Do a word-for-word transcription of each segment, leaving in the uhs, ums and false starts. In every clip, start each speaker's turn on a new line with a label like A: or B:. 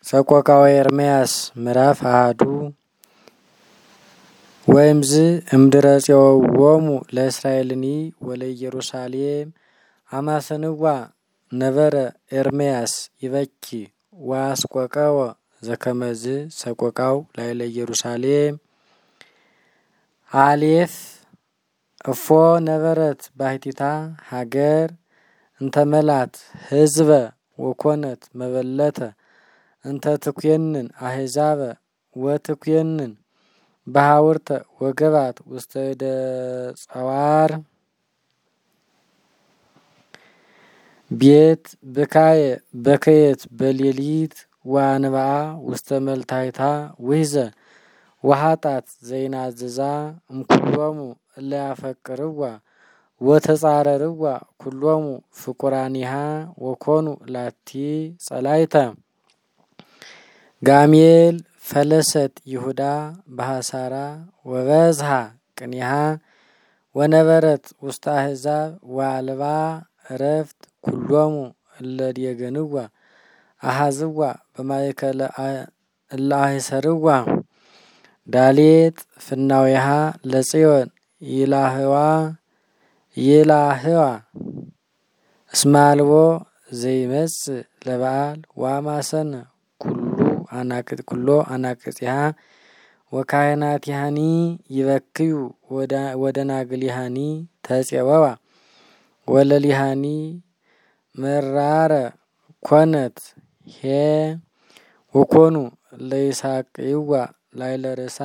A: ሰቆቃወ ኤርምያስ ምዕራፍ አሐዱ ወእምዝ እምድረ ጽዮዎሙ ለእስራኤልኒ ወለኢየሩሳሌም አማሰንዋ ነበረ ኤርምያስ ይበኪ ወአስቆቀወ ዘከመዝ ሰቆቃው ላዕለ ኢየሩሳሌም አሌፍ እፎ ነበረት ባሕቲታ ሀገር እንተመላት ህዝበ ወኮነት መበለተ እንተ ትኩየንን አሕዛበ ወትኩየንን በሐውርተ ወገባት ውስተ እደ ጸዋር ቤት ብካየ በከየት በሌሊት ወአንብዓ ውስተ መልታይታ ውሕዘ ወኃጣት ዘይናዝዛ እምኩሎሙ እለ ያፈቅርዋ ወተጻረርዋ ኩሎሙ ፍቁራኒሃ ወኮኑ ላቲ ጸላይተ ጋሜል ፈለሰት ይሁዳ በሐሳራ ወበዝሃ ቅኒሃ ወነበረት ውስተ አሕዛብ ወአልባ ዕረፍት ኩሎሙ እለ ዲየገንዋ አሐዝዋ በማእከለ እለ አሕሰርዋ ዳሌጥ ፍናዊሃ ለጽዮን ይላህዋ ይላህዋ እስመ አልቦ ዘይመጽእ ለበዓል ወአማሰነ ኩሉ አናቅጽ ኩሎ አናቅጽሃ ወካህናቲሃኒ ይበክዩ ወደናግሊሃኒ ተጼወዋ ወለሊሃኒ መራረ ኮነት ሄ ወኮኑ ለይሳቅይዋ ላዕለ ርእሳ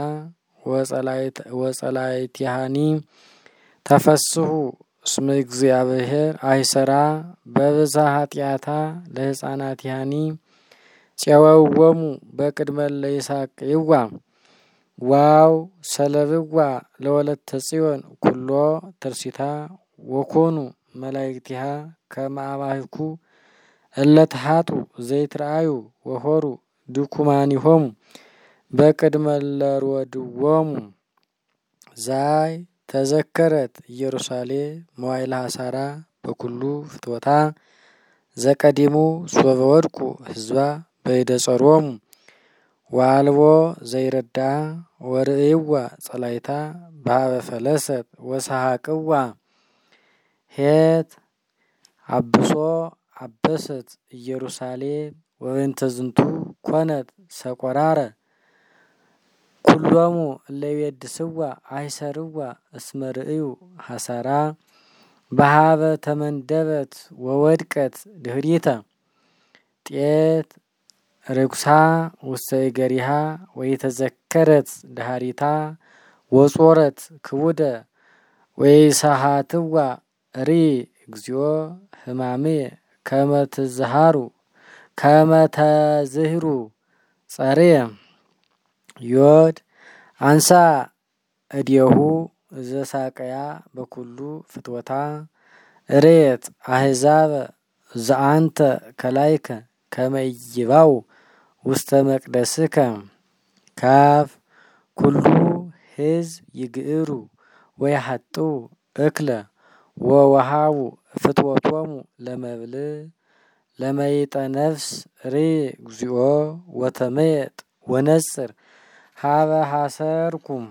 A: ወጸላእቲሃኒ ተፈስሑ እስመ እግዚአብሔር አይሰራ በብዝኃ ኃጢአታ ለሕፃናቲሃኒ ፄወውዎሙ በቅድመ ለይሳቅይዋ ዋው ሰለብዋ ለወለተ ጽዮን ኩሎ ተርሲታ ወኮኑ መላእክቲሃ ከመ አባሕኩ እለ ተኃጡ ዘይትረአዩ ወሖሩ ድኩማኒሆሙ በቅድመ ለሮድዎሙ ዛይ ተዘከረት ኢየሩሳሌም መዋዕለ ሐሳራ በኩሉ ፍትወታ ዘቀዲሙ ሶበ ወድቁ ሕዝባ በእደ ጸሮሙ ወአልቦ ዘይረዳ ወርእይዋ ጸላይታ በኀበ ፈለሰት ወሰሐቅዋ ሄት አብሶ አበሰት ኢየሩሳሌም ወበእንተ ዝንቱ ኮነት ሰቆራረ ኩሎሙ እለ ይቤድስዋ አይሰርዋ እስመ ርእዩ ሐሳራ በኀበ ተመንደበት ወወድቀት ድኅሪተ ጤት ርኩሳ ውስተ እገሪሃ ወይተዘከረት ድኀሪታ ወጾረት ክቡደ ወይሰሃትዋ ርኢ እግዚኦ ሕማምየ ከመ ትዝሃሩ ከመ ተዝህሩ ጸርየ ዮድ አንሳ እዴሁ ዘሳቀያ በኩሉ ፍትወታ ርየት አሕዛበ ዘአንተ ከላይከ ከመ ኢይባኡ ውስተ መቅደስከ ካፍ ኩሉ ሕዝብ ይግዕሩ ወይሐጥኡ እክለ ወወሃቡ ፍትወቶሙ ለመብልዕ ለመይጠ ነፍስ ርኢ እግዚኦ ወተመየጥ ወነጽር ሀበ ሐሰርኩም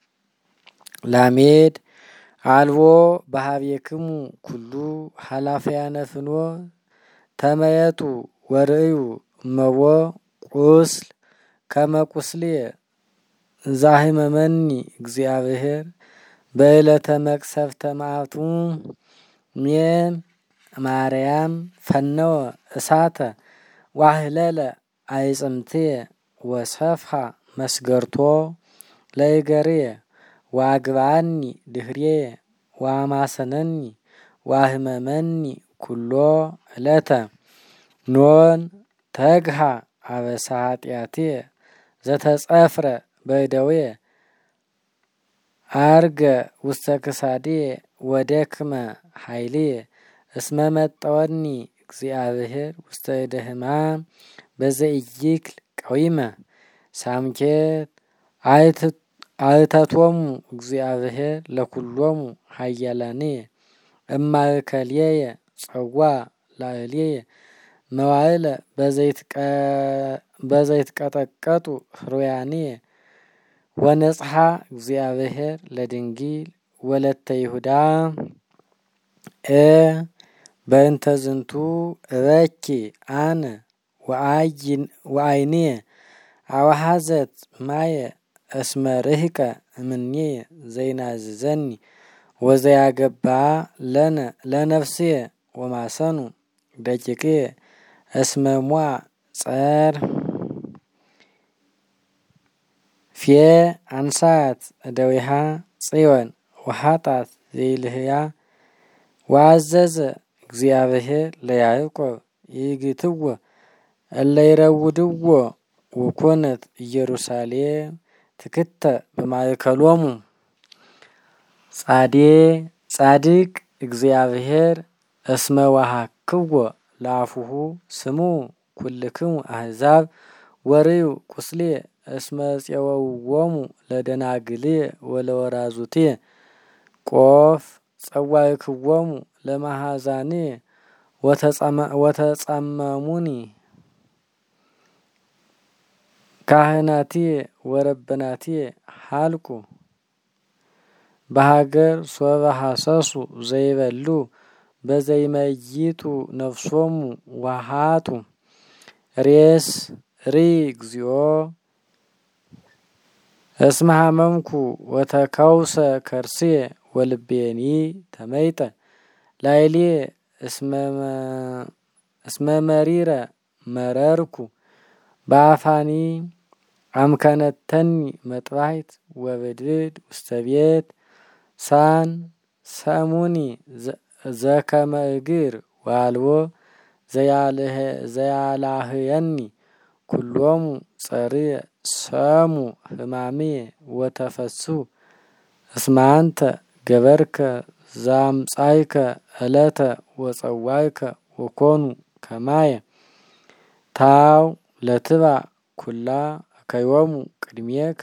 A: ላሜድ አልቦ በኀቤክሙ ኩሉ ኃላፈያነ ፍኖት ተመየጡ ወርእዩ እመቦ ቁስል ከመ ቁስልየ ዛህመመኒ እግዚአብሔር በዕለተ መቅሰፍተ መዓቱ ሜም ማርያም ፈነወ እሳተ ዋህለለ አይጽምትየ ወሰፍሐ መስገርቶ ለእገርየ ወአግብአኒ ድኅርየ ወአማሰነኒ ወአህመመኒ ኩሎ ዕለተ ኖን ተግሃ አበሳ ኃጢአትየ ዘተጸፍረ በእደውየ አርገ ውስተ ክሳድየ ወደክመ ኃይልየ እስመ መጠወኒ እግዚአብሔር ውስተ እደ ሕማም በዘኢይክል ቀዊመ ሳምኬት አይተቶሙ እግዚአብሔር ለኩሎሙ ኃያላንየ እማእከልየ ጸዋ ላዕሌየ መዋዕለ በዘይትቀጠቀጡ ህሩያኔ ወነጽሐ እግዚአብሔር ለድንግል ወለተ ይሁዳ እ በእንተ ዝንቱ እበኪ አነ ወአይኔ አዋሃዘት ማየ እስመ ርህቀ እምኔ ዘይናዝዘኒ ወዘያገባ ለነ ለነፍስየ ወማሰኑ ደቂቅየ እስመ ሟ ጸር ፌ አንሳት እደዊሃ ጽዮን ወሃጣት ዘይልህያ ወአዘዘ እግዚአብሔር ለያዕቆብ ይግትዎ እለ ይረውድዎ ወኮነት ኢየሩሳሌም ትክተ በማእከሎሙ። ጻዴ ጻድቅ እግዚአብሔር እስመ ወሃክዎ ለአፉሁ ስሙ ኩልክሙ አሕዛብ ወርዩ ቁስሌ እስመ ፄወውዎሙ ለደናግልየ ወለወራዙትየ ቆፍ ጸዋዕክዎሙ ለማሐዛንየ ወተጸመሙኒ ካህናትየ ወረበናትየ ሀልቁ በሀገር ሶበ ሐሰሱ ዘይበሉ በዘይመይጡ ነፍሶሙ ወሃጡ ሬስ ሪ እግዚኦ እስመ ሐመምኩ ወተከውሰ ከርስየ ወልቤኒ ተመይጠ ላይልየ እስመ መሪረ መረርኩ በአፋኒ አምከነተኒ መጥባሕት ወብድብድ ውስተ ቤት ሳን ሰሙኒ ዘከመ እግር ወአልቦ ዘያላህየኒ ኩሎሙ ጸርየ ሰሙ ሕማምየ ወተፈስሑ እስመ አንተ ገበርከ ዘአምጻእከ ዕለተ ወጸዋዕከ ወኮኑ ከማየ ታው ለትባዕ ኩላ እከዮሙ ቅድሜከ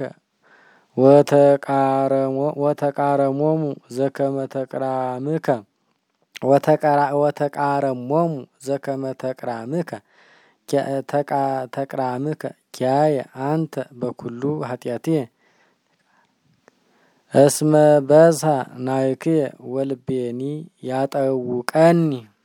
A: ወተቃረሞሙ ዘከመ ተቅራምከ ወተቃረሞሙ ዘከመ ተቅራምከ ተቅራምከ ኪያየ አንተ በኩሉ ኃጢአትየ እስመ በዝሐ ናይክየ ወልቤኒ ያጠውቀኒ